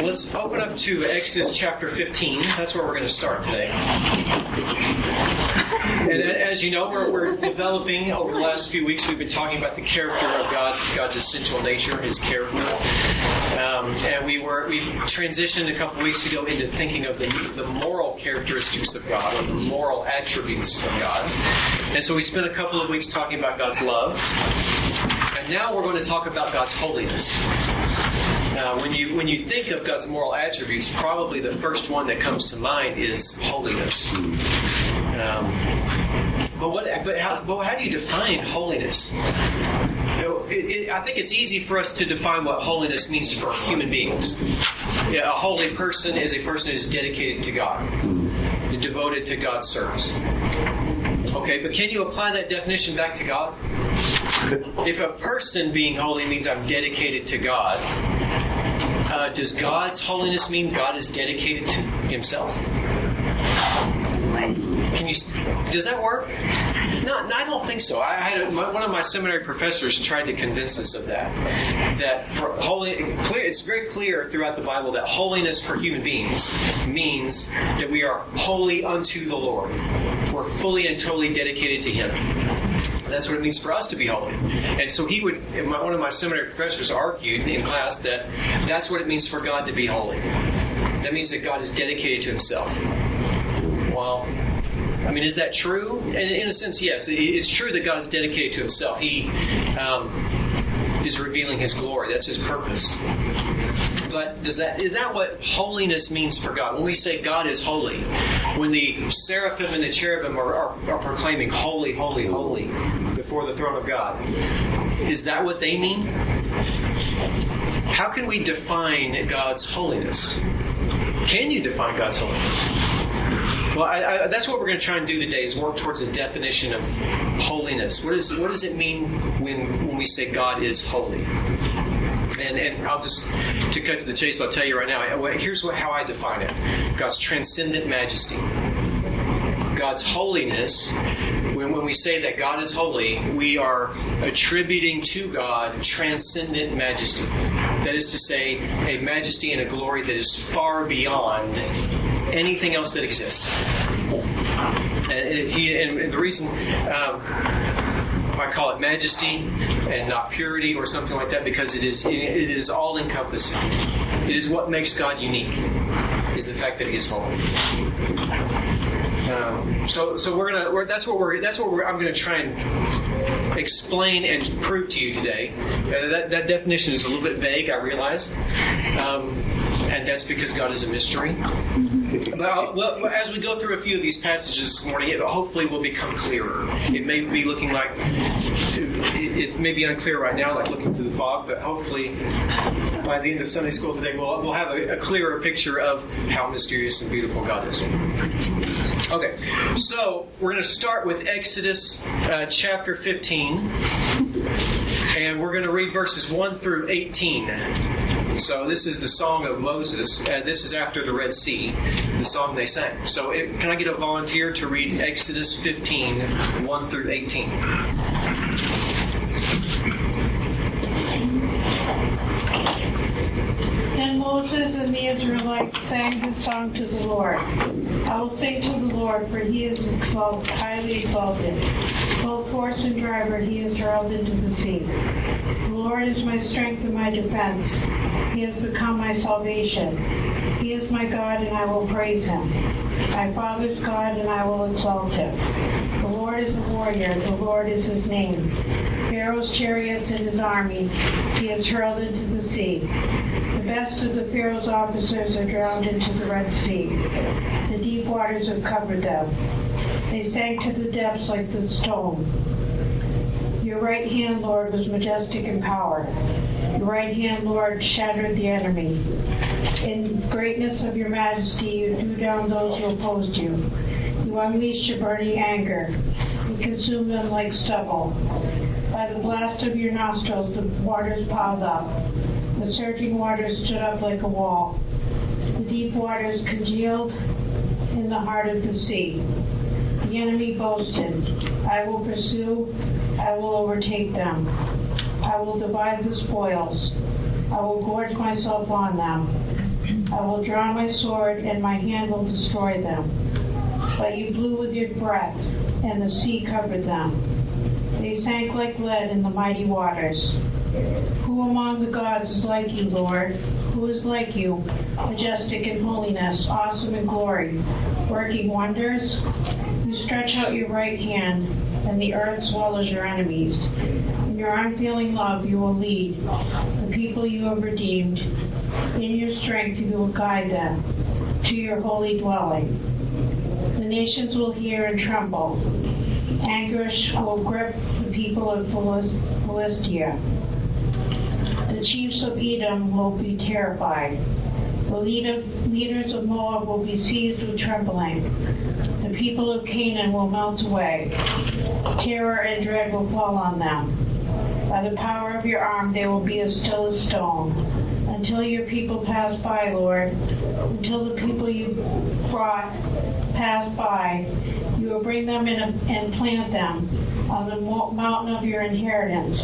let's open up to Exodus chapter 15. That's where we're going to start today. And as you know, we're developing over the last few weeks. We've been talking about the character of God, God's essential nature, His character. And we transitioned a couple weeks ago into thinking of the moral characteristics of God, or the moral attributes of God. And so we spent a couple of weeks talking about God's love. And now we're going to talk about God's holiness. When you think of God's moral attributes, probably the first one that comes to mind is holiness. But how do you define holiness? I think it's easy for us to define what holiness means for human beings. A holy person is a person who is dedicated to God, devoted to God's service. Okay, but can you apply that definition back to God? If a person being holy means I'm dedicated to God, does God's holiness mean God is dedicated to Himself? Does that work? No, I don't think so. One of my seminary professors tried to convince us of that. That it's very clear throughout the Bible that holiness for human beings means that we are holy unto the Lord. We're fully and totally dedicated to Him. That's what it means for us to be holy. And so one of my seminary professors argued in class that that's what it means for God to be holy. That means that God is dedicated to Himself. Well, I mean, is that true? In a sense, yes. It's true that God is dedicated to Himself. He is revealing His glory. That's His purpose. But is that what holiness means for God? When we say God is holy, when the seraphim and the cherubim are proclaiming holy, holy, holy before the throne of God, is that what they mean? How can we define God's holiness? Can you define God's holiness? Well, that's what we're going to try and do today, is work towards a definition of holiness. What does it mean when we say God is holy? And I'll just, to cut to the chase, I'll tell you right now, here's how I define it. God's transcendent majesty. God's holiness, when we say that God is holy, we are attributing to God transcendent majesty. That is to say, a majesty and a glory that is far beyond anything else that exists. And the reason I call it majesty and not purity or something like that, because it is all-encompassing. It is what makes God unique, is the fact that He is holy. So I'm going to try and explain and prove to you today. That definition is a little bit vague, I realize, and that's because God is a mystery. But as we go through a few of these passages this morning, it hopefully will become clearer. It may be looking like it may be unclear right now, like looking through the fog, but hopefully by the end of Sunday school today, we'll have a clearer picture of how mysterious and beautiful God is. Okay, so we're going to start with Exodus chapter 15, and we're going to read verses 1 through 18. So this is the song of Moses. This is after the Red Sea, the song they sang. So can I get a volunteer to read Exodus 15, 1 through 18? Then Moses and the Israelites sang this song to the Lord. I will sing to the Lord, for He is highly exalted. Both horse and driver He is hurled into the sea. The Lord is my strength and my defense. He has become my salvation. He is my God, and I will praise Him. My father's God, and I will exalt Him. The Lord is a warrior. The Lord is His name. Pharaoh's chariots and his army He has hurled into the sea. The best of the Pharaoh's officers are drowned into the Red Sea. The deep waters have covered them. They sank to the depths like the stone. Your right hand, Lord, was majestic in power. Your right hand, Lord, shattered the enemy. In greatness of your majesty, you threw down those who opposed you. You unleashed your burning anger. You consumed them like stubble. By the blast of your nostrils, the waters piled up. The surging waters stood up like a wall. The deep waters congealed in the heart of the sea. The enemy boasted, I will pursue, I will overtake them. I will divide the spoils. I will gorge myself on them. I will draw my sword, and my hand will destroy them. But you blew with your breath, and the sea covered them. They sank like lead in the mighty waters. Who among the gods is like you, Lord? Who is like you, majestic in holiness, awesome in glory, working wonders? You stretch out your right hand, and the earth swallows your enemies. In your unfailing love you will lead the people you have redeemed. In your strength you will guide them to your holy dwelling. The nations will hear and tremble. Anguish will grip the people of Philistia. The chiefs of Edom will be terrified. The leaders of Moab will be seized with trembling. The people of Canaan will melt away. Terror and dread will fall on them. By the power of your arm they will be as still as stone. Until your people pass by, Lord, until the people you brought pass by, you will bring them in and plant them on the mountain of your inheritance.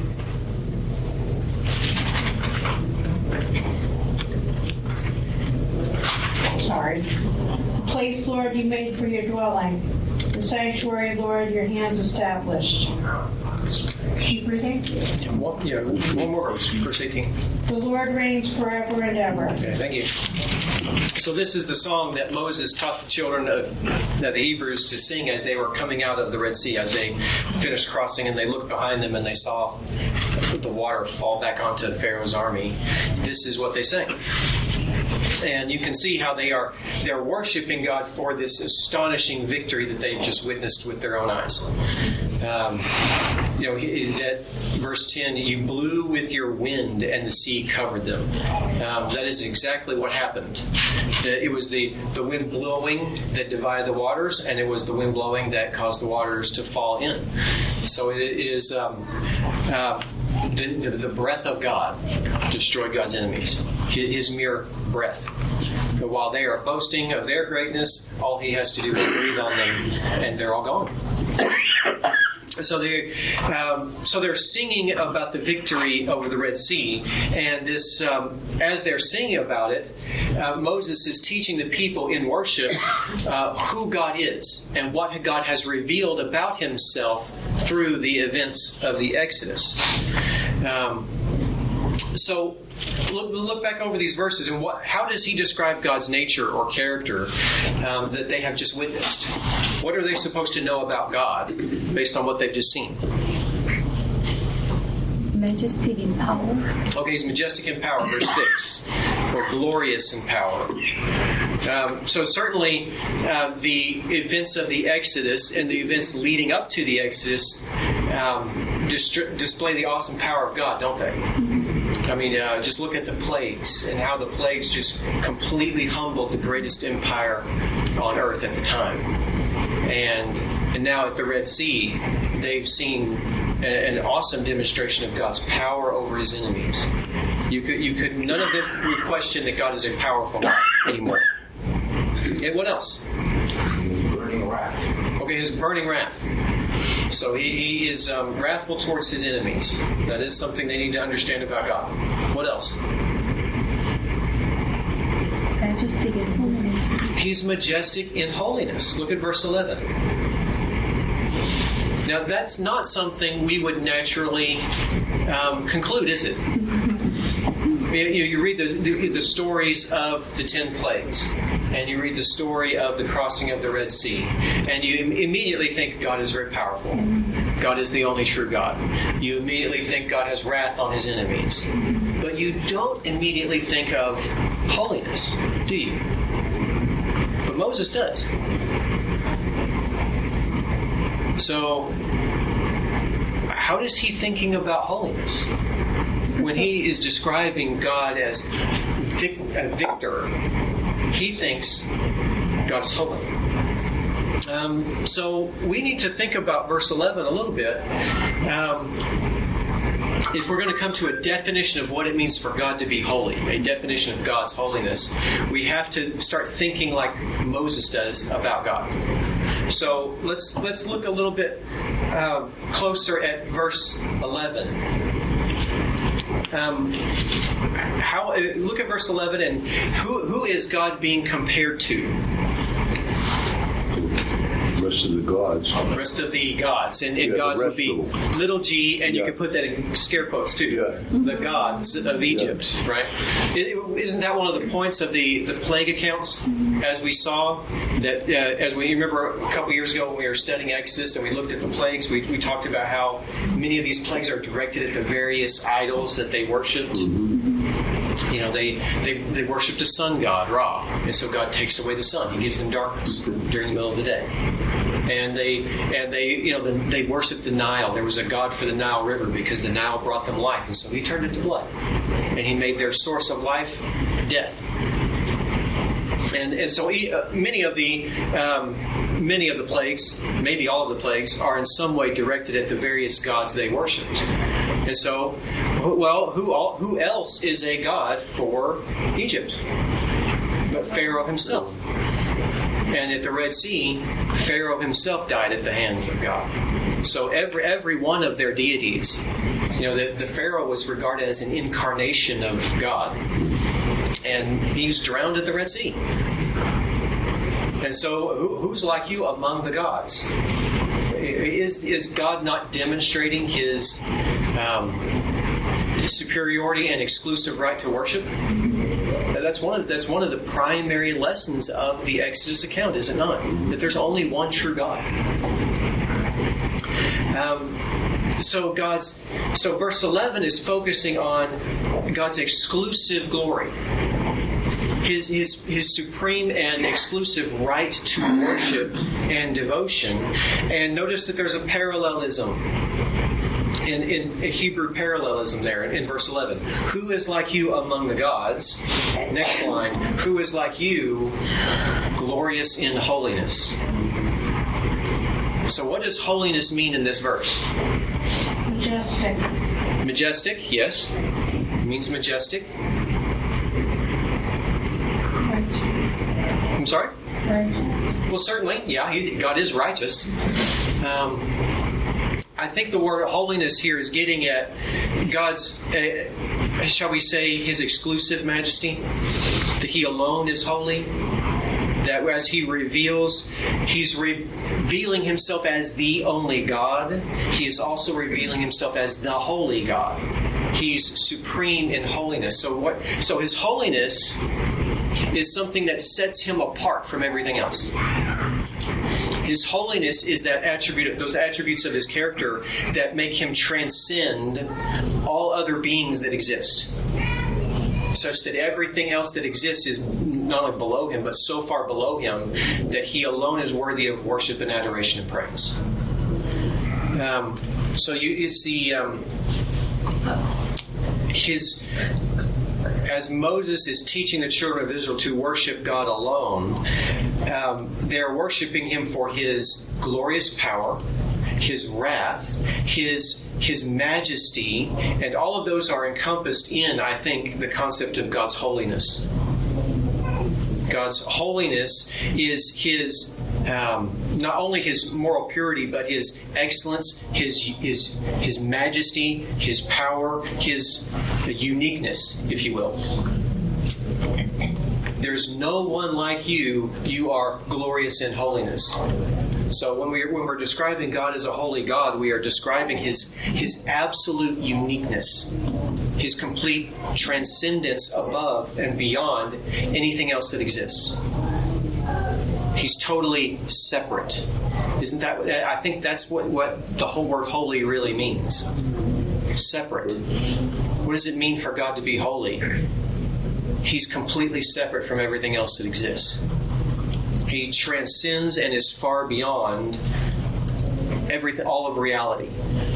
The place, Lord, you made for your dwelling. The sanctuary, Lord, your hands established. Keep reading. One more verse, verse 18. The Lord reigns forever and ever. Okay, thank you. So this is the song that Moses taught the children of the Hebrews to sing as they were coming out of the Red Sea, as they finished crossing and they looked behind them and they saw the water fall back onto Pharaoh's army. This is what they sang. And you can see how they're worshiping God for this astonishing victory that they've just witnessed with their own eyes. That verse 10, you blew with your wind and the sea covered them. That is exactly what happened. It was the wind blowing that divided the waters, and it was the wind blowing that caused the waters to fall in. So it is the breath of God destroyed God's enemies. His mere breath. But while they are boasting of their greatness, all he has to do is breathe on them, and they're all gone. So they're singing about the victory over the Red Sea, and this as they're singing about it, Moses is teaching the people in worship who God is and what God has revealed about Himself through the events of the Exodus. So look back over these verses and how does he describe God's nature or character that they have just witnessed? What are they supposed to know about God based on what they've just seen? Majestic in power. Okay, he's majestic in power, verse 6. Or glorious in power. So certainly the events of the Exodus and the events leading up to the Exodus display the awesome power of God, don't they? I mean, just look at the plagues and how the plagues just completely humbled the greatest empire on earth at the time. And now at the Red Sea, they've seen an awesome demonstration of God's power over His enemies. None of them would question that God is a powerful God anymore. And what else? Burning wrath. Okay, His burning wrath. So he is wrathful towards His enemies. That is something they need to understand about God. What else? Majestic in holiness. He's majestic in holiness. Look at verse 11. Now, that's not something we would naturally conclude, is it? You read the stories of the 10 plagues, and you read the story of the crossing of the Red Sea, and you immediately think God is very powerful. God is the only true God. You immediately think God has wrath on His enemies. But you don't immediately think of holiness, do you? But Moses does. So, how is he thinking about holiness? When he is describing God as a victor, he thinks God is holy. So we need to think about verse 11 a little bit. If we're going to come to a definition of what it means for God to be holy, a definition of God's holiness, we have to start thinking like Moses does about God. So let's look a little bit closer at verse 11. Look at verse 11, and who is God being compared to? The rest of the gods. The rest of the gods. And Yeah, gods the would be rest of them. little g, and you Yeah. could put that in scare quotes too. Yeah. The gods of Egypt, right? Isn't that one of the points of the plague accounts? As we saw, that as we remember a couple years ago when we were studying Exodus and we looked at the plagues, we talked about how many of these plagues are directed at the various idols that they worshipped. You know, they worshipped a sun god, Ra, and so God takes away the sun. He gives them darkness during the middle of the day. And they worshipped the Nile. There was a god for the Nile River because the Nile brought them life, and so he turned it to blood. And he made their source of life death. And so many of the plagues, maybe all of the plagues, are in some way directed at the various gods they worshipped. And so, well, who else is a god for Egypt but Pharaoh himself? And at the Red Sea, Pharaoh himself died at the hands of God. So every one of their deities, the Pharaoh was regarded as an incarnation of God. And he was drowned at the Red Sea. And so who's like you among the gods? Is God not demonstrating his superiority and exclusive right to worship? That's one of the primary lessons of the Exodus account, is it not? That there's only one true God. So verse 11 is focusing on God's exclusive glory, his supreme and exclusive right to worship and devotion. And notice that there's a parallelism. In Hebrew parallelism there in verse 11. Who is like you among the gods? Next line. Who is like you, glorious in holiness? So what does holiness mean in this verse? Majestic. Majestic, yes. It means majestic. Righteous. I'm sorry? Righteous. Well, certainly, yeah, God is righteous. I think the word holiness here is getting at God's, shall we say, his exclusive majesty, that he alone is holy, that as he reveals, he's revealing himself as the only God. He is also revealing himself as the holy God. He's supreme in holiness. So his holiness is something that sets him apart from everything else. His holiness is those attributes of his character that make him transcend all other beings that exist, such that everything else that exists is not only below him, but so far below him that he alone is worthy of worship and adoration and praise. As Moses is teaching the children of Israel to worship God alone, they're worshiping him for his glorious power, his wrath, his majesty, and all of those are encompassed in, I think, the concept of God's holiness. God's holiness is his not only his moral purity, but his excellence, his majesty, his power, his uniqueness, if you will. There's no one like you. You are glorious in holiness. So when we're describing God as a holy God, we are describing his absolute uniqueness, his complete transcendence above and beyond anything else that exists. He's totally separate. Isn't that? I think that's what the whole word holy really means. Separate. What does it mean for God to be holy? He's completely separate from everything else that exists. He transcends and is far beyond everything, all of reality.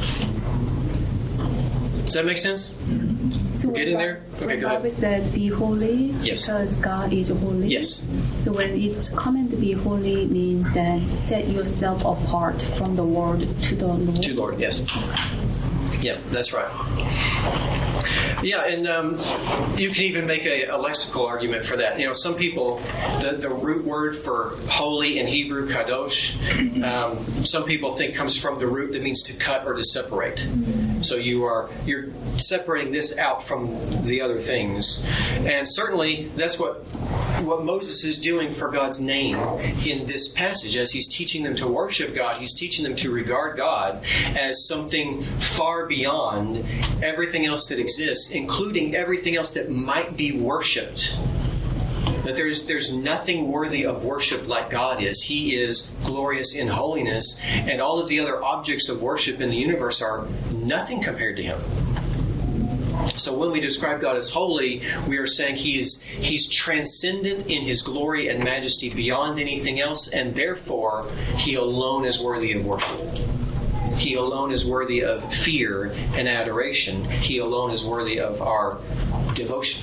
Does that make sense? So Getting there? Okay, go ahead. Bible says be holy Yes. because God is holy. Yes. So when it's command to be holy means that set yourself apart from the world to the Lord. To Lord, yes. Yeah, that's right. Yeah, and you can even make a lexical argument for that. Some people, the root word for holy in Hebrew, kadosh, some people think comes from the root that means to cut or to separate. So you're separating this out from the other things. And certainly that's what Moses is doing for God's name in this passage. As he's teaching them to worship God, he's teaching them to regard God as something far beyond everything else that exists, including everything else that might be worshipped. That there's nothing worthy of worship like God is. He is glorious in holiness, and all of the other objects of worship in the universe are nothing compared to Him. So when we describe God as holy, we are saying He's transcendent in His glory and majesty beyond anything else, and therefore He alone is worthy of worship. He alone is worthy of fear and adoration. He alone is worthy of our devotion.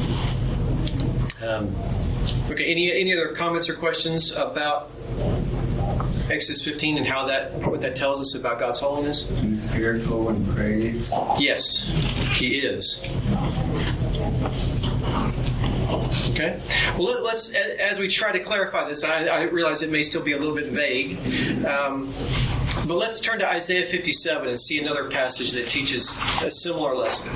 Okay, any other comments or questions about Exodus 15 and what that tells us about God's holiness? He's fearful in praise. Yes, He is. Okay. Well, let's, as we try to clarify this, I realize it may still be a little bit vague, but let's turn to Isaiah 57 and see another passage that teaches a similar lesson.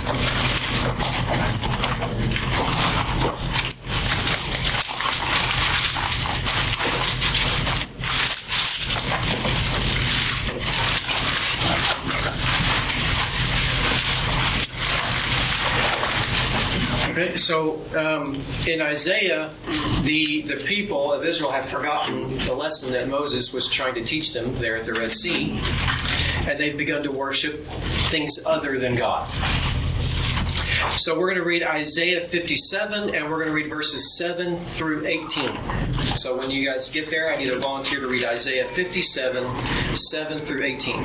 Okay, so in Isaiah, the people of Israel have forgotten the lesson that Moses was trying to teach them there at the Red Sea, and they've begun to worship things other than God. So we're going to read Isaiah 57, and we're going to read verses 7 through 18. So when you guys get there, I need a volunteer to read Isaiah 57, 7 through 18.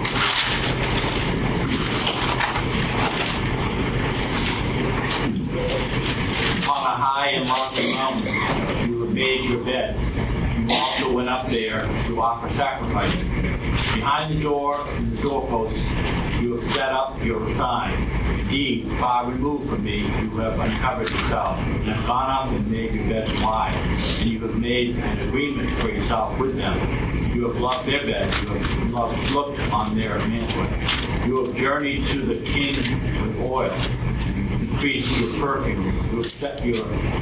On a high and lofty mountain, you have made your bed. You also went up there to offer sacrifices. Behind the door and the doorposts, you have set up your sign. Indeed, far removed from me, you have uncovered yourself, and have gone up and made your bed wide, and you have made an agreement for yourself with them. You have loved their beds. You have looked on their mantle. You have journeyed to the king with oil. Increased your perfume. You have sent your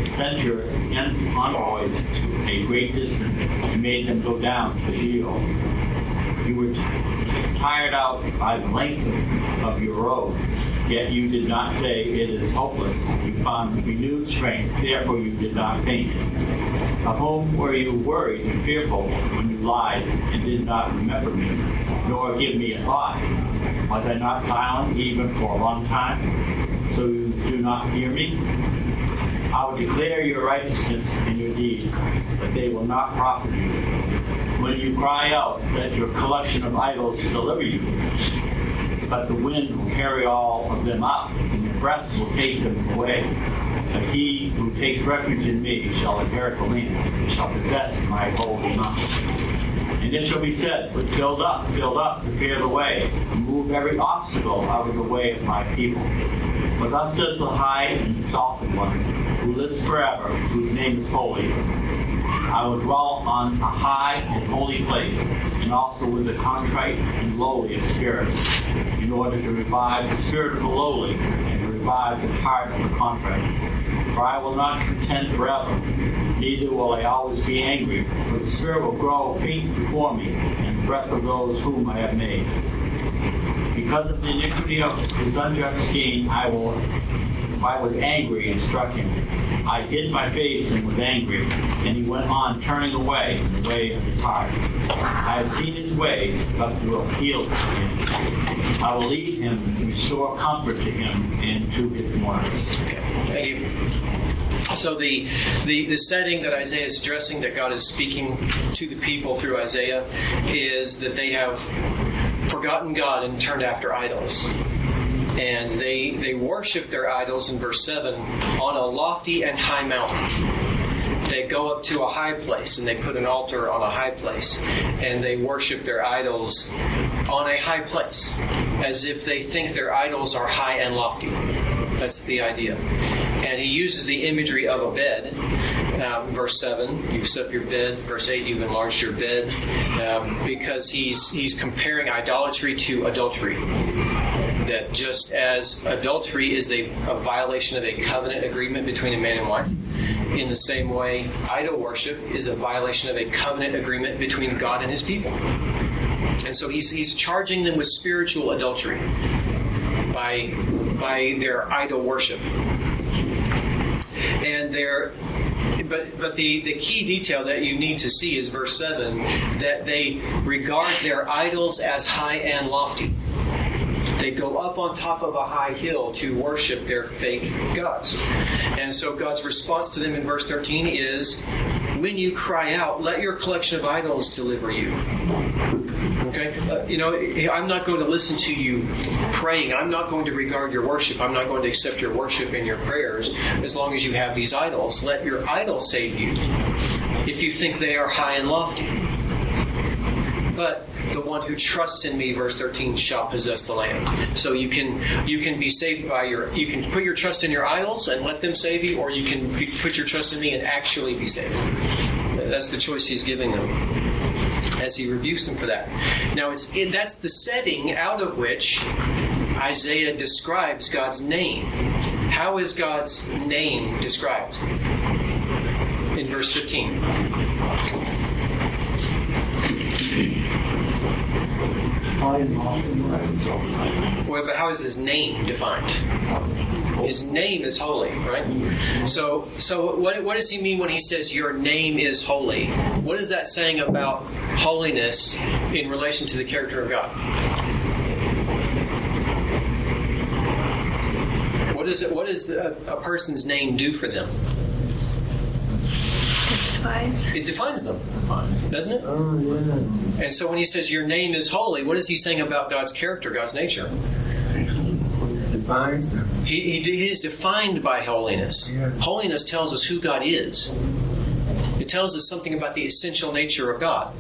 envoys to a great distance and made them go down to Sheol. You were tired out by the length of your road, yet you did not say it is hopeless. You found renewed strength, therefore you did not faint. Of whom were you worried and fearful when you lied and did not remember me, nor give me a thought? Was I not silent even for a long time? So you do not hear me? I will declare your righteousness and your deeds, but they will not profit you. When you cry out, let your collection of idols deliver you. But the wind will carry all of them up, and the breath will take them away. But he who takes refuge in me shall inherit the land, and shall possess my holy mountain. And it shall be said, build up, prepare the way, remove every obstacle out of the way of my people. For thus says the high and exalted one, who lives forever, whose name is holy. I will dwell on a high and holy place, and also with the contrite and lowly of spirit, in order to revive the spirit of the lowly, and to revive the heart of the contrite. For I will not contend forever, neither will I always be angry, for the spirit will grow faint before me, and the breath of those whom I have made. Because of the iniquity of his unjust scheme, I was angry and struck him. I hid my face and was angry, and he went on turning away in the way of his heart. I have seen his ways, but will appeal to him. I will lead him and restore comfort to him and to his mourners. Okay, thank you. So the setting that Isaiah is addressing, that God is speaking to the people through Isaiah, is that they have forgotten God and turned after idols. And they worship their idols in verse 7 on a lofty and high mountain. They go up to a high place and they put an altar on a high place, and they worship their idols on a high place, as if they think their idols are high and lofty. That's the idea. And he uses the imagery of a bed. Verse 7, you've set up your bed. Verse 8, you've enlarged your bed. Because he's comparing idolatry to adultery. That just as adultery is a violation of a covenant agreement between a man and wife, in the same way, idol worship is a violation of a covenant agreement between God and His people. And so he's charging them with spiritual adultery by their idol worship. And but the key detail that you need to see is verse 7, that they regard their idols as high and lofty. They go up on top of a high hill to worship their fake gods. And so God's response to them in verse 13 is, when you cry out, let your collection of idols deliver you. Okay? I'm not going to listen to you praying. I'm not going to regard your worship. I'm not going to accept your worship and your prayers as long as you have these idols. Let your idols save you if you think they are high and lofty. But the one who trusts in me, verse 13, shall possess the land. So you can be saved by you can put your trust in your idols and let them save you, or you can put your trust in me and actually be saved. That's the choice he's giving them as he rebukes them for that. Now that's the setting out of which Isaiah describes God's name. How is God's name described? In verse 15. Well, but how is His name defined? His name is holy, right? So what does He mean when He says your name is holy? What is that saying about holiness in relation to the character of God? What does a person's name do for them? It defines them, doesn't it? Oh, yeah. And so when he says your name is holy, what is he saying about God's character, God's nature? It defines them. He is defined by holiness. Yeah. Holiness tells us who God is. It tells us something about the essential nature of God.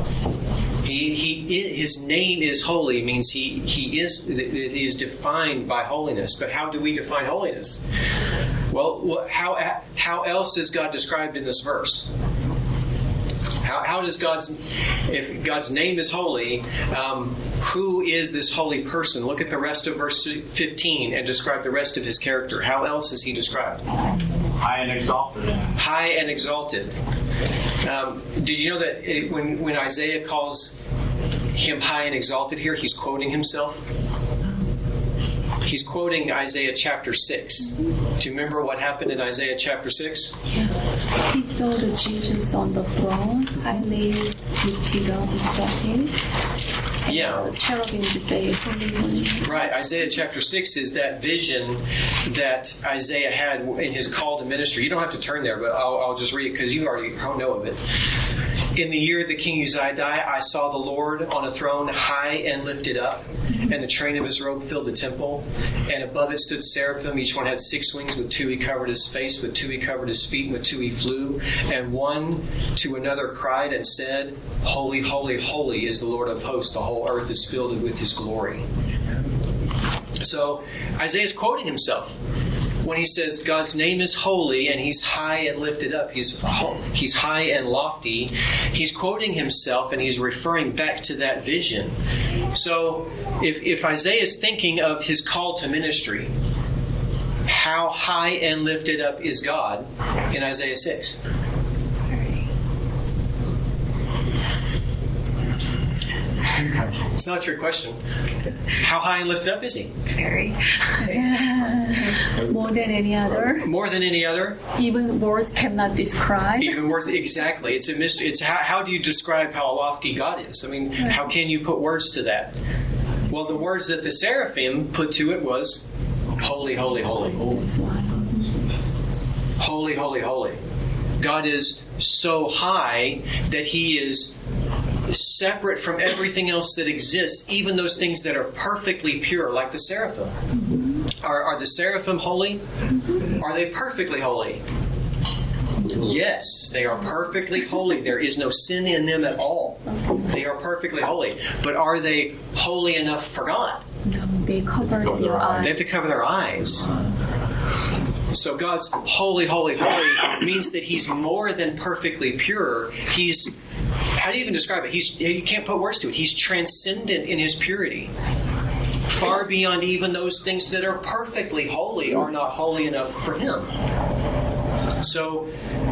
His name is holy means he is defined by holiness. But how do we define holiness? Well, how else is God described in this verse? How does if God's name is holy, who is this holy person? Look at the rest of verse 15 and describe the rest of His character. How else is He described? High and exalted. High and exalted. Did you know that when Isaiah calls Him high and exalted here, he's quoting himself? He's quoting Isaiah chapter 6. Do you remember what happened in Isaiah chapter 6? He saw the Jesus on the throne, highly lifted up, exalted. Yeah. The cherubims say, holy, holy. Right. Isaiah chapter 6 is that vision that Isaiah had in his call to ministry. You don't have to turn there, but I'll just read it because you already know of it. In the year that King Uzziah died, I saw the Lord on a throne high and lifted up, and the train of His robe filled the temple. And above it stood seraphim. Each one had 6 wings. With 2 He covered His face, with 2 He covered His feet, and with 2 He flew. And one to another cried and said, Holy, holy, holy is the Lord of hosts. The whole earth is filled with His glory. So Isaiah is quoting himself when he says God's name is holy and He's high and lifted up. He's high and lofty. He's quoting himself and he's referring back to that vision. So if Isaiah is thinking of his call to ministry, how high and lifted up is God in Isaiah 6? It's not your question. How high and lifted up is He? Very. More than any other. More than any other. Even words cannot describe. Even words, exactly. It's a mystery. It's how do you describe how lofty God is? I mean, how can you put words to that? Well, the words that the seraphim put to it was holy, holy, holy. Holy, holy, holy. God is so high that He is separate from everything else that exists, even those things that are perfectly pure, like the seraphim. Mm-hmm. Are the seraphim holy? Mm-hmm. Are they perfectly holy? Yes, they are perfectly holy. There is no sin in them at all. They are perfectly holy. But are they holy enough for God? No, they cover their eyes. They have to cover their eyes. So God's holy, holy, holy means that He's more than perfectly pure. He's, how do you even describe it? You can't put words to it. He's transcendent in His purity. Far beyond even those things that are perfectly holy are not holy enough for Him. So,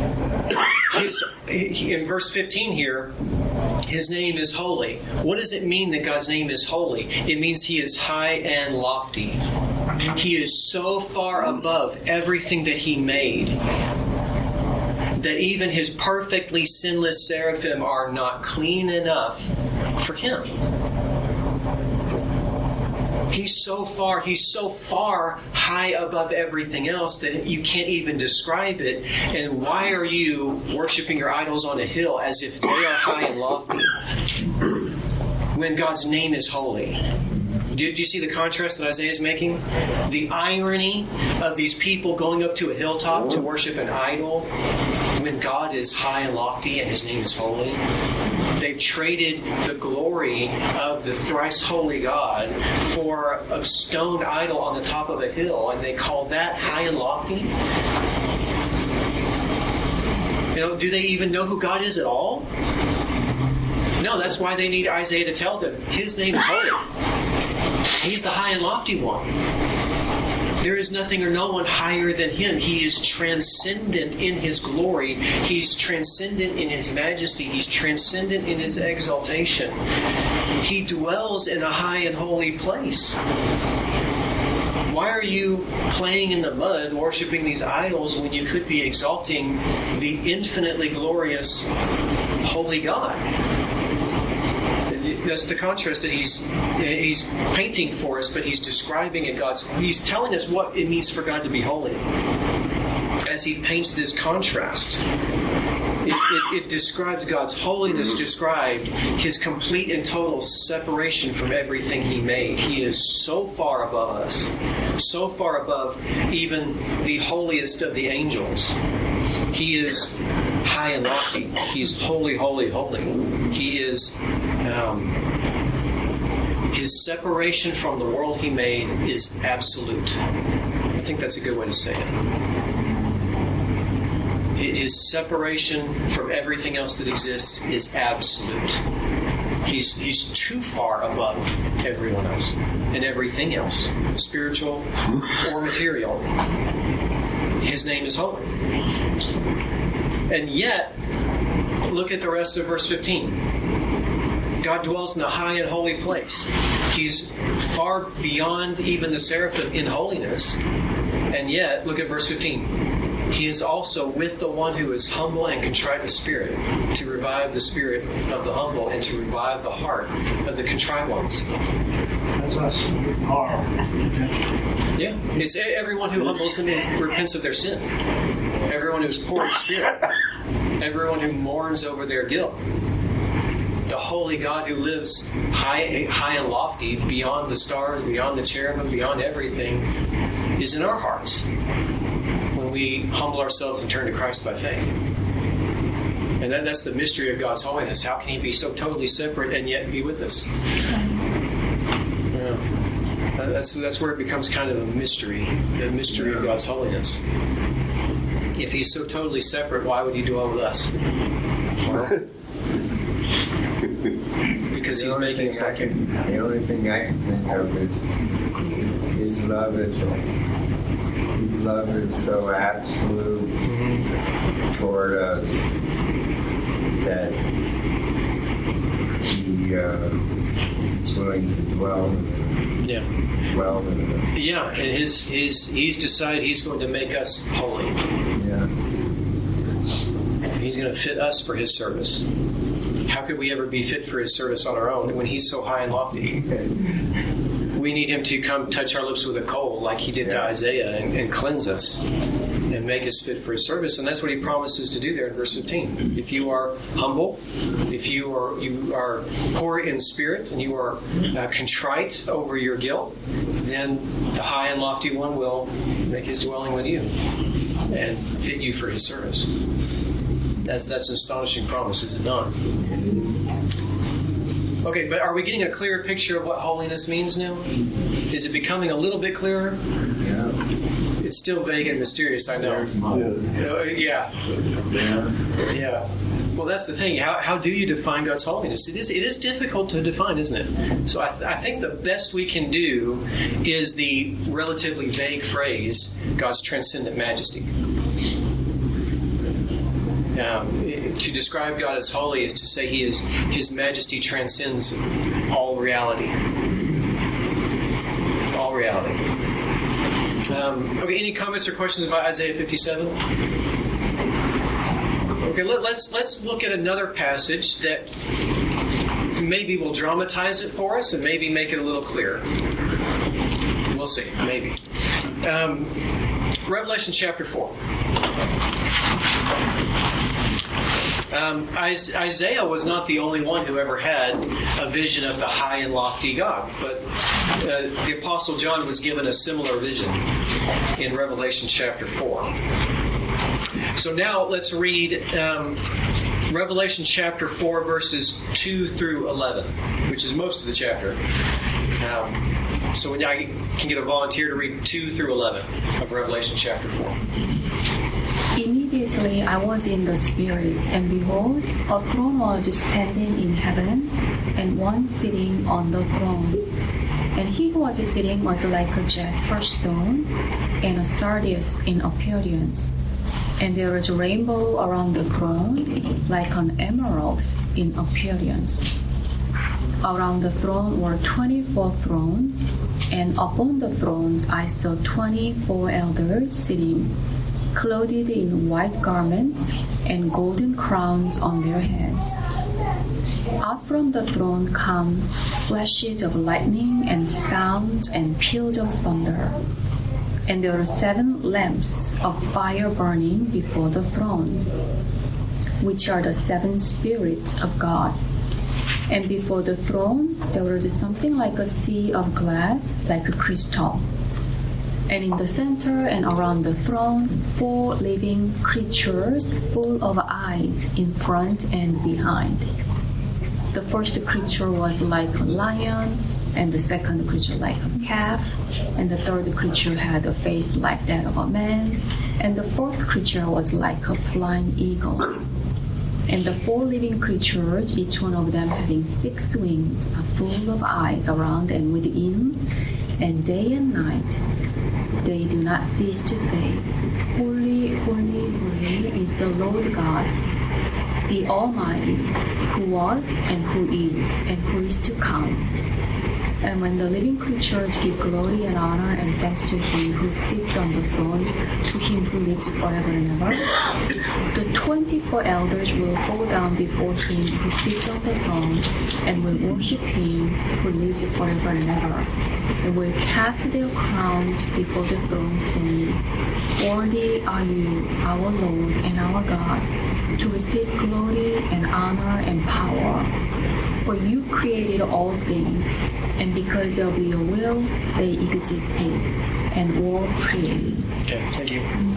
in verse 15 here, His name is holy. What does it mean that God's name is holy? It means He is high and lofty. He is so far above everything that He made that even His perfectly sinless seraphim are not clean enough for Him. He's so far high above everything else that you can't even describe it. And why are you worshiping your idols on a hill as if they are high and lofty when God's name is holy? Did you see the contrast that Isaiah is making? The irony of these people going up to a hilltop to worship an idol when God is high and lofty and His name is holy. They've traded the glory of the thrice holy God for a stone idol on the top of a hill, and they call that high and lofty. Do they even know who God is at all? No, that's why they need Isaiah to tell them His name is holy. He's the high and lofty one. There is nothing or no one higher than Him. He is transcendent in His glory. He's transcendent in His majesty. He's transcendent in His exaltation. He dwells in a high and holy place. Why are you playing in the mud, worshiping these idols, when you could be exalting the infinitely glorious holy God? That's the contrast that he's painting for us, but he's describing it. He's telling us what it means for God to be holy as he paints this contrast. It describes God's holiness, described His complete and total separation from everything He made. He is so far above us, so far above even the holiest of the angels. He is high and lofty. He's holy, holy, holy. He is... His separation from the world He made is absolute. I think that's a good way to say it. His separation from everything else that exists is absolute. He's too far above everyone else and everything else, spiritual or material. His name is holy. And yet, look at the rest of verse 15. God dwells in a high and holy place. He's far beyond even the seraphim in holiness. And yet, look at verse 15. He is also with the one who is humble and contrite of spirit, to revive the spirit of the humble and to revive the heart of the contrite ones. That's us. Yeah. It's everyone who humbles and repents of their sin. Everyone who's poor in spirit. Everyone who mourns over their guilt. The holy God who lives high and lofty, beyond the stars, beyond the cherubim, beyond everything, is in our hearts when we humble ourselves and turn to Christ by faith. And that's the mystery of God's holiness. How can He be so totally separate and yet be with us? That's where it becomes kind of a mystery, the mystery of God's holiness. If He's so totally separate, why would He dwell with us? Because He's making us like Him. The only thing I can think of is His love is so absolute toward us that He is willing to dwell in us. Yeah, and He's decided He's going to make us holy. Yeah. He's going to fit us for His service. How could we ever be fit for His service on our own when He's so high and lofty? We need Him to come touch our lips with a coal like He did to Isaiah and cleanse us and make us fit for His service. And that's what He promises to do there in verse 15. If you are humble, if you are poor in spirit and you are contrite over your guilt, then the high and lofty one will make His dwelling with you and fit you for His service. That's an astonishing promise, is it not? Okay, but are we getting a clearer picture of what holiness means now? Is it becoming a little bit clearer? Yeah. It's still vague and mysterious, I know. Yeah. Well, that's the thing. How do you define God's holiness? It is difficult to define, isn't it? So I think the best we can do is the relatively vague phrase, God's transcendent majesty. To describe God as holy is to say His majesty transcends all reality. All reality. Okay, any comments or questions about Isaiah 57? Okay, let's look at another passage that maybe will dramatize it for us and maybe make it a little clearer. We'll see, maybe. Revelation chapter 4. Isaiah was not the only one who ever had a vision of the high and lofty God, but the Apostle John was given a similar vision in Revelation chapter 4. So now let's read Revelation chapter 4, verses 2 through 11, which is most of the chapter. So when I can get a volunteer to read 2 through 11 of Revelation chapter 4. Immediately I was in the Spirit, and behold, a throne was standing in heaven, and one sitting on the throne. And he who was sitting was like a jasper stone, and a sardius in appearance. And there was a rainbow around the throne, like an emerald in appearance. Around the throne were 24 thrones, and upon the thrones I saw 24 elders sitting, clothed in white garments and golden crowns on their heads. Out from the throne come flashes of lightning and sounds and peals of thunder. And there were 7 lamps of fire burning before the throne, which are the 7 spirits of God. And before the throne there was something like a sea of glass, like a crystal. And in the center and around the throne, 4 living creatures full of eyes in front and behind. The first creature was like a lion, and the second creature like a calf, and the third creature had a face like that of a man, and the fourth creature was like a flying eagle. And the 4 living creatures, each one of them having 6 wings, are full of eyes around and within, and day and night they do not cease to say, Holy, holy, holy is the Lord God, the Almighty, who was and who is to come. And when the living creatures give glory and honor and thanks to Him who sits on the throne, to Him who lives forever and ever, the 24 elders will fall down before Him who sits on the throne and will worship Him who lives forever and ever, and will cast their crowns before the throne, saying, Worthy are you, our Lord and our God, to receive glory and honor and power. For you created all things, and because of your will they existed and were created. Okay, thank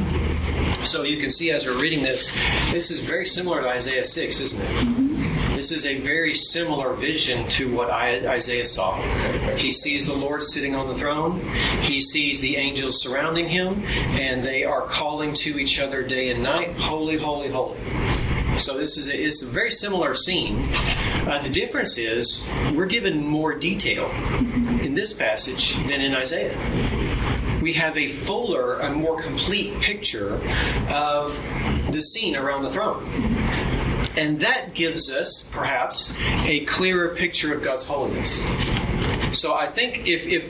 you. So you can see as we're reading this is very similar to Isaiah 6, isn't it? Mm-hmm. This is a very similar vision to what Isaiah saw. He sees the Lord sitting on the throne. He sees the angels surrounding Him, and they are calling to each other day and night, Holy, holy, holy. So this is a very similar scene. The difference is we're given more detail in this passage than in Isaiah. We have a fuller and more complete picture of the scene around the throne. And that gives us, perhaps, a clearer picture of God's holiness. So I think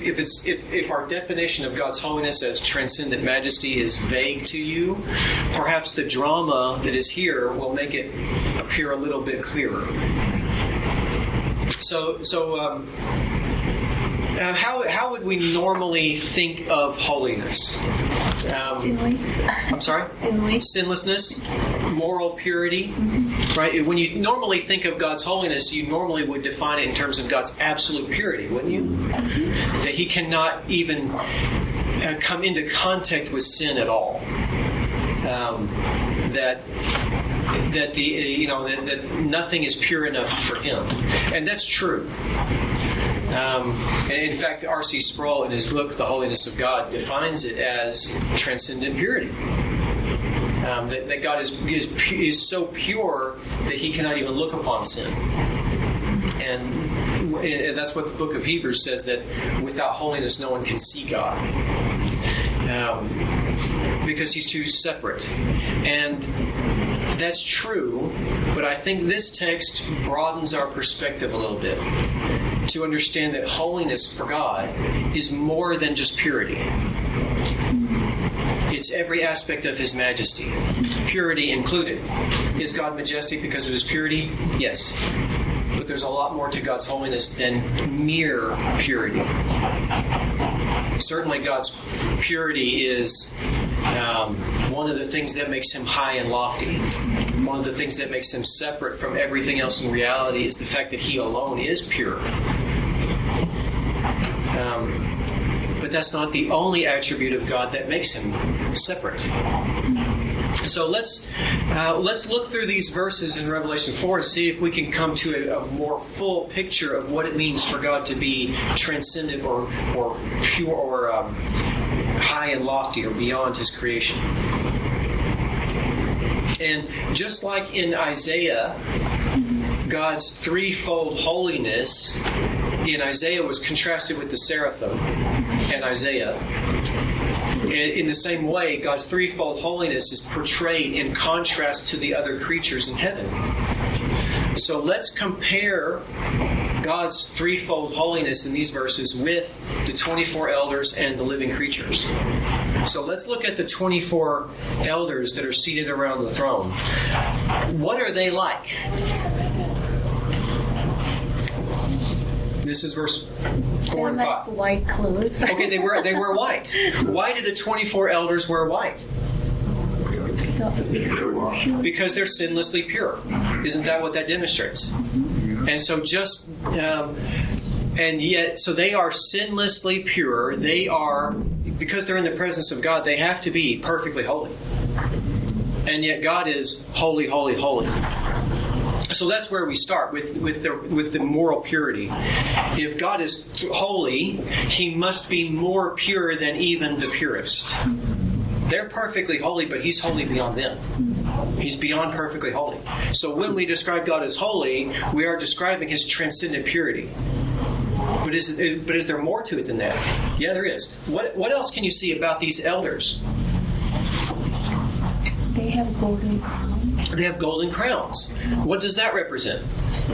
if our definition of God's holiness as transcendent majesty is vague to you, perhaps the drama that is here will make it appear a little bit clearer. How would we normally think of holiness? Sinless. I'm sorry? Sinlessness, moral purity. Mm-hmm. Right? When you normally think of God's holiness, you normally would define it in terms of God's absolute purity, wouldn't you? Mm-hmm. That He cannot even come into contact with sin at all. That nothing is pure enough for Him, and that's true. And in fact, R.C. Sproul, in his book, The Holiness of God, defines it as transcendent purity. That God is so pure that He cannot even look upon sin. And that's what the book of Hebrews says, that without holiness no one can see God. Because He's too separate. And that's true, but I think this text broadens our perspective a little bit to understand that holiness for God is more than just purity. It's every aspect of His majesty, purity included. Is God majestic because of His purity? Yes. But there's a lot more to God's holiness than mere purity. Certainly God's purity is one of the things that makes Him high and lofty. One of the things that makes Him separate from everything else in reality is the fact that He alone is pure. But that's not the only attribute of God that makes Him separate. So let's look through these verses in Revelation 4 and see if we can come to a more full picture of what it means for God to be transcendent or pure or high and lofty or beyond His creation. And just like in Isaiah, God's threefold holiness in Isaiah was contrasted with the seraphim in Isaiah. In the same way, God's threefold holiness is portrayed in contrast to the other creatures in heaven. So let's compare God's threefold holiness in these verses with the 24 elders and the living creatures. So let's look at the 24 elders that are seated around the throne. What are they like? This is verse 4 and 5. Like white clothes. Okay, they wear white. Why did the 24 elders wear white? Because they're sinlessly pure. Isn't that what that demonstrates? And so so they are sinlessly pure. They are, because they're in the presence of God, they have to be perfectly holy. And yet God is holy, holy, holy. So that's where we start with the moral purity. If God is holy, He must be more pure than even the purest. They're perfectly holy, but He's holy beyond them. He's beyond perfectly holy. So when we describe God as holy, we are describing His transcendent purity. But is there more to it than that? Yeah, there is. What else can you see about these elders? They have golden crowns. They have golden crowns. What does that represent?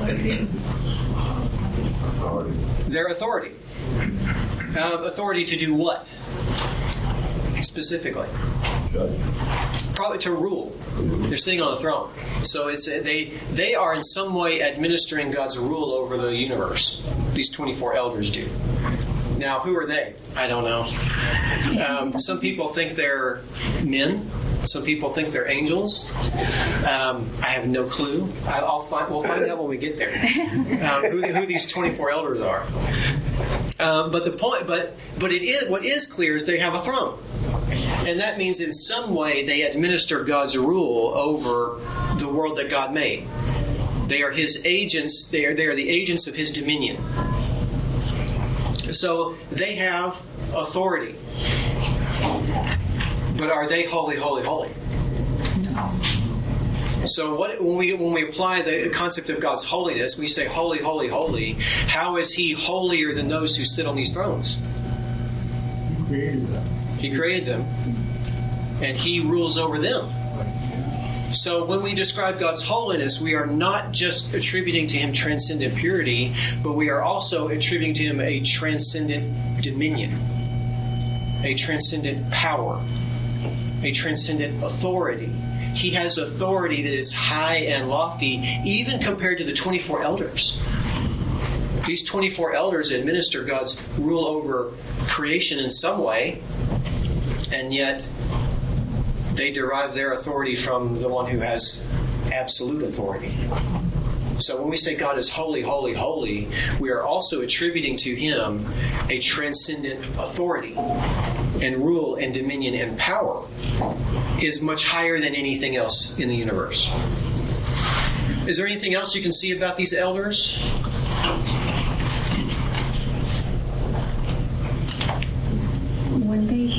Their authority. Authority to do what? Specifically. Probably to rule. They're sitting on the throne. So they are in some way administering God's rule over the universe. These 24 elders do. Now, who are they? I don't know. Some people think they're men. Some people think they're angels. I have no clue. We'll find out when we get there. Who these 24 elders are. But what is clear is they have a throne, and that means in some way they administer God's rule over the world that God made. They are His agents. They are the agents of His dominion. So they have authority. But are they holy, holy, holy? No. So when we apply the concept of God's holiness, we say holy, holy, holy. How is He holier than those who sit on these thrones? He created them. He created them, and He rules over them. So when we describe God's holiness, we are not just attributing to Him transcendent purity, but we are also attributing to Him a transcendent dominion, a transcendent power, a transcendent authority. He has authority that is high and lofty, even compared to the 24 elders. These 24 elders administer God's rule over creation in some way, and yet they derive their authority from the one who has absolute authority. So when we say God is holy, holy, holy, we are also attributing to Him a transcendent authority and rule and dominion and power is much higher than anything else in the universe. Is there anything else you can see about these elders?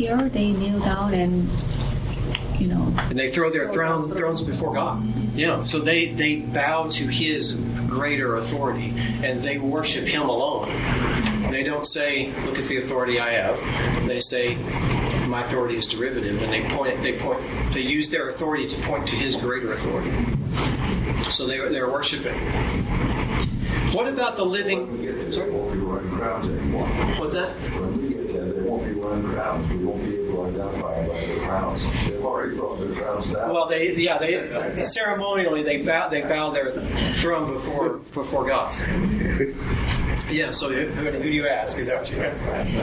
here they kneel down and, And they throw their thrones before God. So they bow to His greater authority, and they worship Him alone. They don't say, "Look at the authority I have." They say, "My authority is derivative," and they use their authority to point to His greater authority. So they're worshiping. What about the living? There won't be running crowds anymore. What's that? When we get there, there won't be running crowds. We won't be able to identify by the crowds. They've already brought their crowds down. Well, they ceremonially they bow their throne before God's. So who do you ask? Is that what you meant?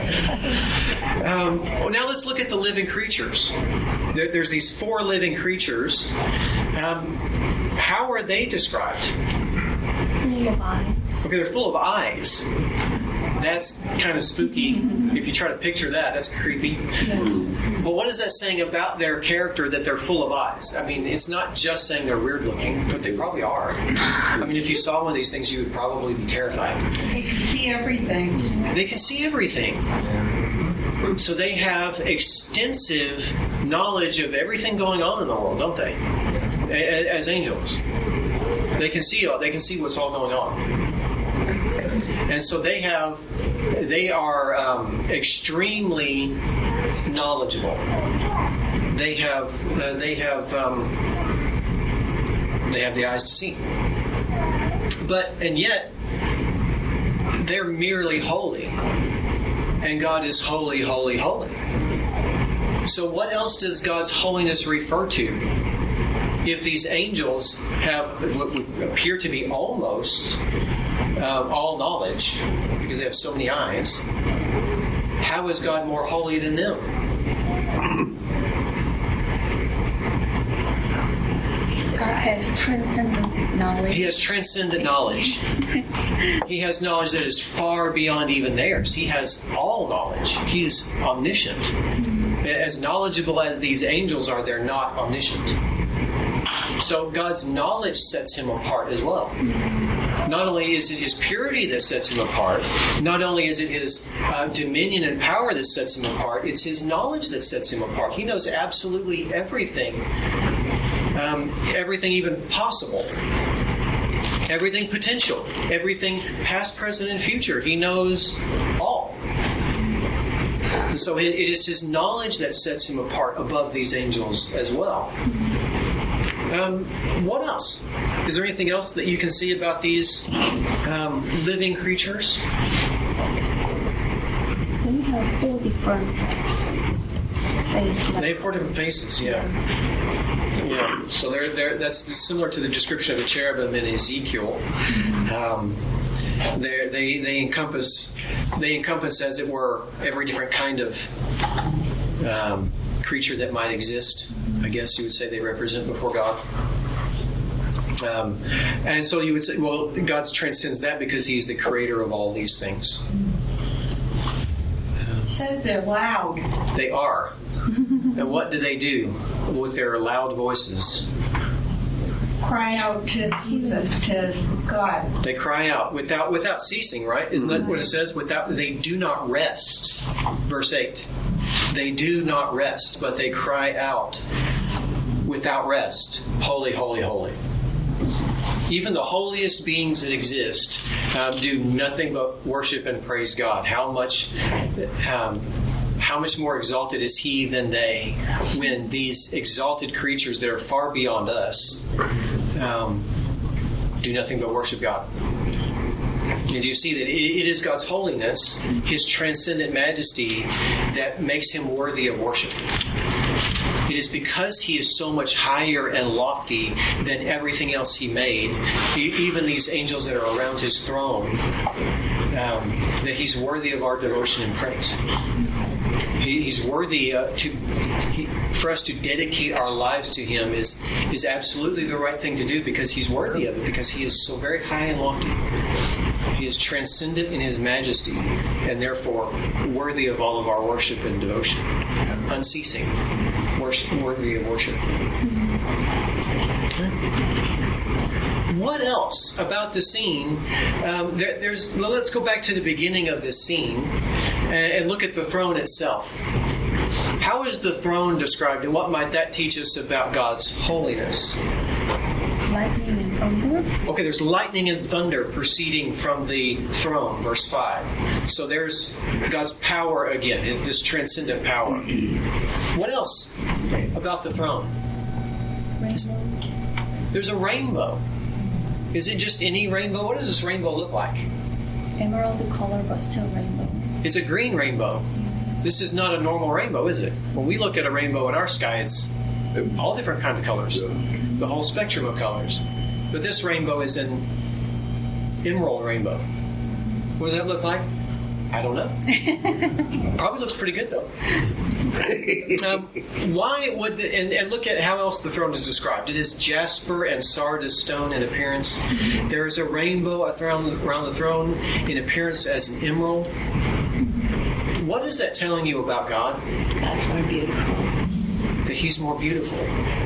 Well, now let's look at the living creatures. There's these 4 living creatures. How are they described? full of eyes. Okay, they're full of eyes. That's kind of spooky. If you try to picture that, that's creepy. Yeah. But what is that saying about their character that they're full of eyes? I mean, it's not just saying they're weird looking, but they probably are. I mean, if you saw one of these things, you would probably be terrified. They can see everything. They can see everything. So they have extensive knowledge of everything going on in the world, don't they? As angels. They can see what's all going on. And so they are extremely knowledgeable. They have the eyes to see. And yet they're merely holy. And God is holy, holy, holy. So what else does God's holiness refer to? If these angels have what would appear to be almost all knowledge, because they have so many eyes, how is God more holy than them? God has transcendent knowledge. He has transcendent knowledge. He has knowledge that is far beyond even theirs. He has all knowledge. He's omniscient. As knowledgeable as these angels are, they're not omniscient. So God's knowledge sets him apart as well. Not only is it his purity that sets him apart, not only is it his dominion and power that sets him apart, it's his knowledge that sets him apart. He knows absolutely everything. Everything even possible. Everything potential. Everything past, present, and future. He knows all. And so it is his knowledge that sets him apart above these angels as well. What else? Is there anything else that you can see about these living creatures? They have 4 different faces. They have 4 different faces, yeah. So that's similar to the description of the cherubim in Ezekiel. They encompass, as it were, every different kind of creature that might exist. I guess you would say they represent before God. And so you would say, well, God transcends that because He's the creator of all these things. It says they're loud. They are. And what do they do with their loud voices? Cry out to Jesus, to God. They cry out without ceasing, right? Isn't that what it says? They do not rest. Verse 8. They do not rest, but they cry out without rest. Holy, holy, holy. Even the holiest beings that exist do nothing but worship and praise God. How much more exalted is He than they when these exalted creatures that are far beyond us do nothing but worship God. And you see that it is God's holiness, His transcendent majesty, that makes Him worthy of worship. It is because He is so much higher and lofty than everything else He made, even these angels that are around His throne, that He's worthy of our devotion and praise. He's worthy for us to dedicate our lives to Him is absolutely the right thing to do because He's worthy of it, because He is so very high and lofty. He is transcendent in His majesty and therefore worthy of all of our worship and devotion. Unceasing. Worthy of worship. What else about the scene? Let's go back to the beginning of this scene and look at the throne itself. How is the throne described, and what might that teach us about God's holiness? Lightning and thunder. Okay, there's lightning and thunder proceeding from the throne, verse 5. So there's God's power again, this transcendent power. What else about the throne? Rainbow. There's a rainbow. Is it just any rainbow? What does this rainbow look like? Emerald color, but still rainbow. It's a green rainbow. This is not a normal rainbow, is it? When we look at a rainbow in our sky, it's all different kinds of colors. The whole spectrum of colors. But this rainbow is an emerald rainbow. What does that look like? I don't know. Probably looks pretty good, though. Why would and look at how else the throne is described. It is jasper and sardis stone in appearance. There is a rainbow around the throne in appearance as an emerald. What is that telling you about God? God's more beautiful. That He's more beautiful.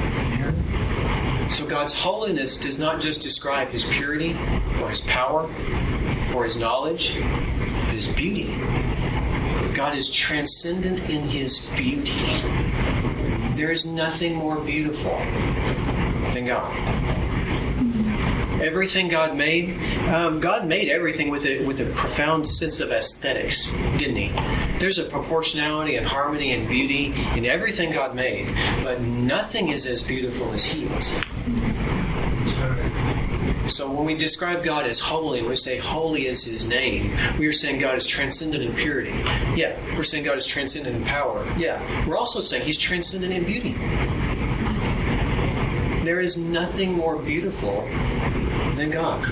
So God's holiness does not just describe His purity or His power or His knowledge, but His beauty. God is transcendent in His beauty. There is nothing more beautiful than God. Everything God made everything with a profound sense of aesthetics, didn't He? There's a proportionality and harmony and beauty in everything God made, but nothing is as beautiful as He is. So when we describe God as holy, we say holy is His name. We are saying God is transcendent in purity. Yeah. We're saying God is transcendent in power. Yeah. We're also saying He's transcendent in beauty. There is nothing more beautiful than God.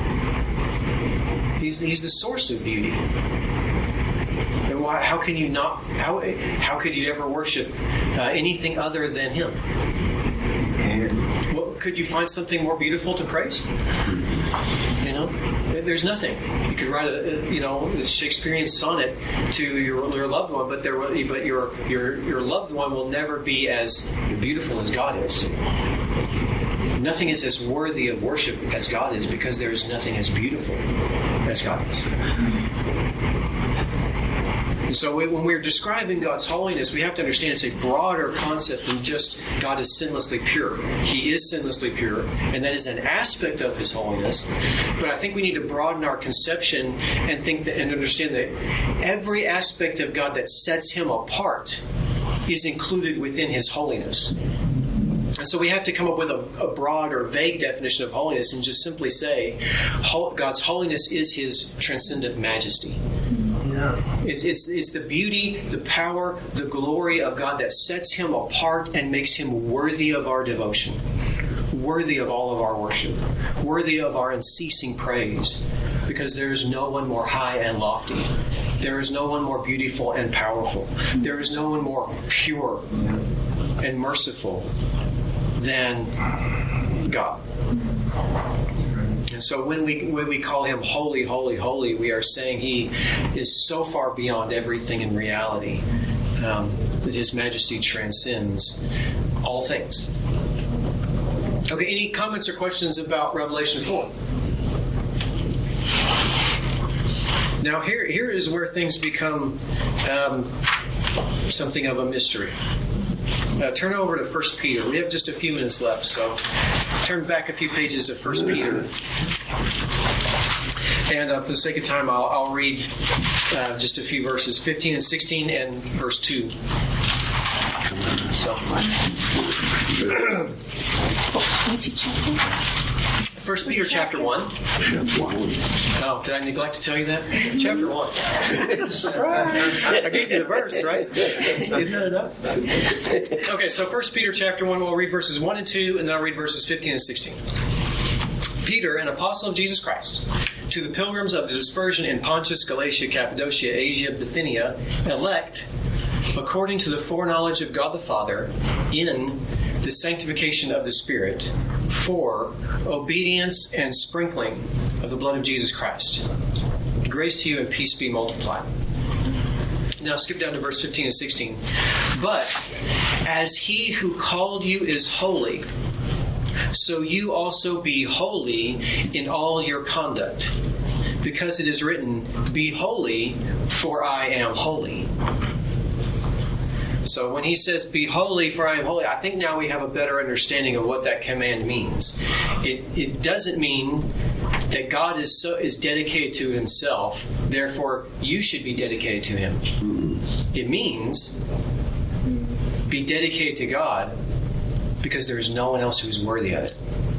He's the source of beauty. And how can you not? How could you ever worship anything other than Him? Well, could you find something more beautiful to praise? There's nothing. You could write a Shakespearean sonnet to your loved one, but your loved one will never be as beautiful as God is. Nothing is as worthy of worship as God is, because there is nothing as beautiful as God is. And so when we're describing God's holiness, we have to understand it's a broader concept than just God is sinlessly pure. He is sinlessly pure, and that is an aspect of His holiness. But I think we need to broaden our conception and and understand that every aspect of God that sets Him apart is included within His holiness. And so we have to come up with a broad or vague definition of holiness and just simply say God's holiness is His transcendent majesty. Yeah. It's the beauty, the power, the glory of God that sets Him apart and makes Him worthy of our devotion, worthy of all of our worship, worthy of our unceasing praise, because there is no one more high and lofty. There is no one more beautiful and powerful. There is no one more pure and merciful than God. And so when we call Him holy, holy, holy, we are saying He is so far beyond everything in reality that His majesty transcends all things. Okay, any comments or questions about Revelation 4? Now here is where things become something of a mystery. Turn over to 1 Peter. We have just a few minutes left, so turn back a few pages to 1 Peter. And for the sake of time, I'll read just a few verses, 15 and 16 and verse 2. So, which chapter? 1 Peter chapter 1. Oh, did I neglect to tell you that? Chapter 1. Surprise! I gave you the verse, right? Isn't that enough? Okay, so 1 Peter chapter 1, we'll read verses 1 and 2, and then I'll read verses 15 and 16. Peter, an apostle of Jesus Christ, to the pilgrims of the dispersion in Pontus, Galatia, Cappadocia, Asia, Bithynia, elect, according to the foreknowledge of God the Father, in the sanctification of the Spirit, for obedience and sprinkling of the blood of Jesus Christ. Grace to you and peace be multiplied. Now skip down to verse 15 and 16. But as He who called you is holy, so you also be holy in all your conduct. Because it is written, be holy, for I am holy. So when he says, be holy for I am holy, I think now we have a better understanding of what that command means. It doesn't mean that God is dedicated to himself, therefore you should be dedicated to him. It means be dedicated to God because there is no one else who's worthy of it.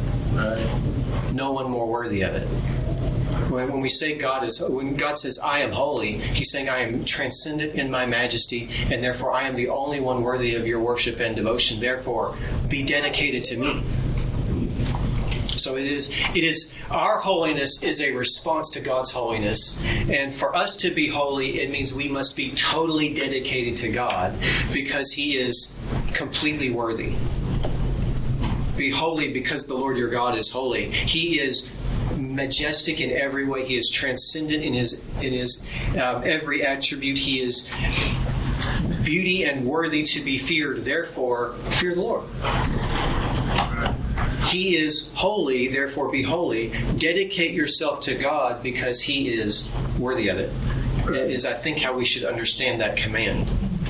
No one more worthy of it. When we say when God says, I am holy, he's saying I am transcendent in my majesty, and therefore I am the only one worthy of your worship and devotion. Therefore, be dedicated to me. So it is our holiness is a response to God's holiness. And for us to be holy, it means we must be totally dedicated to God because he is completely worthy. Be holy because the Lord your God is holy. He is majestic in every way. He is transcendent in his every attribute. He is beauty and worthy to be feared. Therefore, fear the Lord. He is holy, therefore be holy. Dedicate yourself to God because he is worthy of it. It is, I think, how we should understand that command.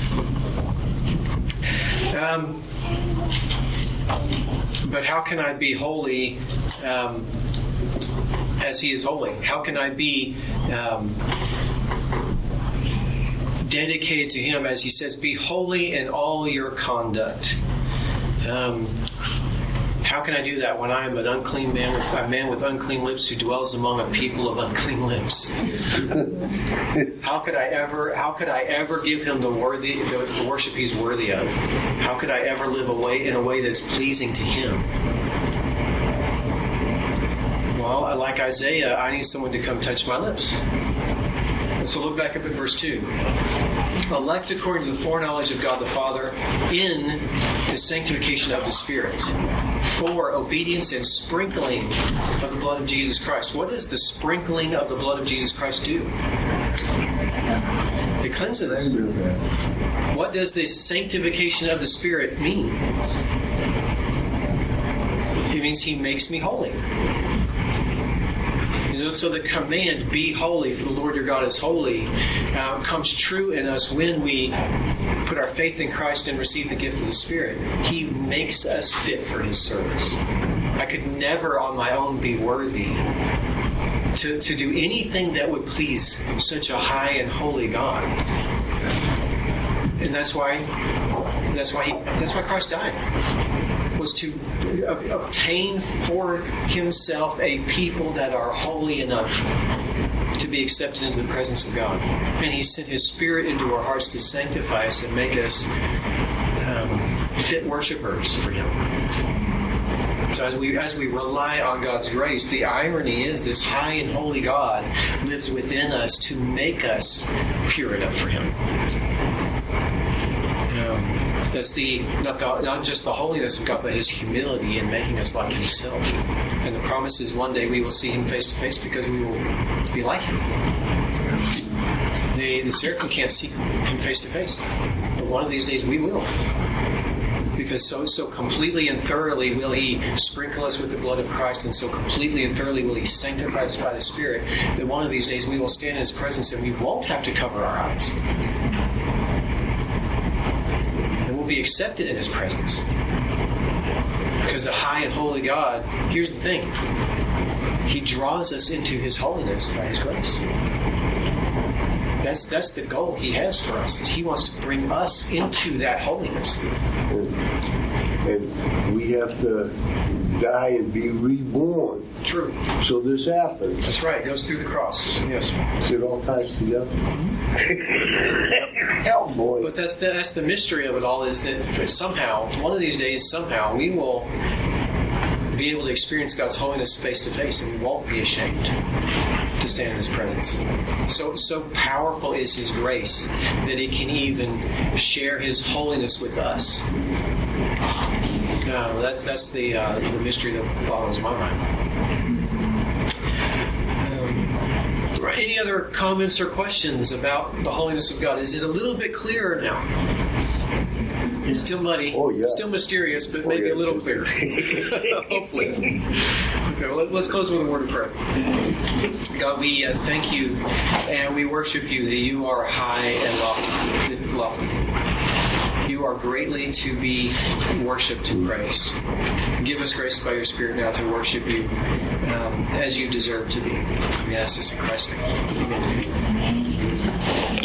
But how can I be holy as he is holy? How can I be dedicated to him as he says, be holy in all your conduct? How can I do that when I am an unclean man, a man with unclean lips who dwells among a people of unclean lips? How could I ever give him the worship he's worthy of? How could I ever live in a way that's pleasing to him? Well, like Isaiah, I need someone to come touch my lips. So look back up at verse 2. Elect according to the foreknowledge of God the Father in the sanctification of the Spirit for obedience and sprinkling of the blood of Jesus Christ. What does the sprinkling of the blood of Jesus Christ do? It cleanses. What does the sanctification of the Spirit mean? It means he makes me holy. So the command, be holy, for the Lord your God is holy, comes true in us when we put our faith in Christ and receive the gift of the Spirit. He makes us fit for his service. I could never on my own be worthy to do anything that would please such a high and holy God. And that's why Christ died. Was to obtain for himself a people that are holy enough to be accepted into the presence of God. And he sent his Spirit into our hearts to sanctify us and make us fit worshipers for him. So as we rely on God's grace, the irony is this high and holy God lives within us to make us pure enough for him. That's not just the holiness of God, but his humility in making us like himself. And the promise is one day we will see him face to face because we will be like him. The seraphim can't see him face to face, but one of these days we will. Because so completely and thoroughly will he sprinkle us with the blood of Christ, and so completely and thoroughly will he sanctify us by the Spirit, that one of these days we will stand in his presence and we won't have to cover our eyes. Be accepted in his presence. Because the high and holy God, here's the thing, he draws us into his holiness by his grace. That's the goal he has for us, is he wants to bring us into that holiness. And we have to die and be reborn. True. So this happens. That's right. It goes through the cross. Yes. So it all ties together. Oh boy. But that's the mystery of it all, is that somehow, one of these days, we will be able to experience God's holiness face to face, and we won't be ashamed to stand in his presence. So powerful is his grace that it can even share his holiness with us. That's the mystery that boggles my mind. Any other comments or questions about the holiness of God? Is it a little bit clearer now? It's still muddy. Oh, yeah. Still mysterious, but maybe a little clearer. Hopefully. Okay, well, let's close with a word of prayer. God, we thank you and we worship you that you are high and lofty. are greatly to be worshipped and praised. Give us grace by your Spirit now to worship you as you deserve to be. We ask this in Christ's name. Amen.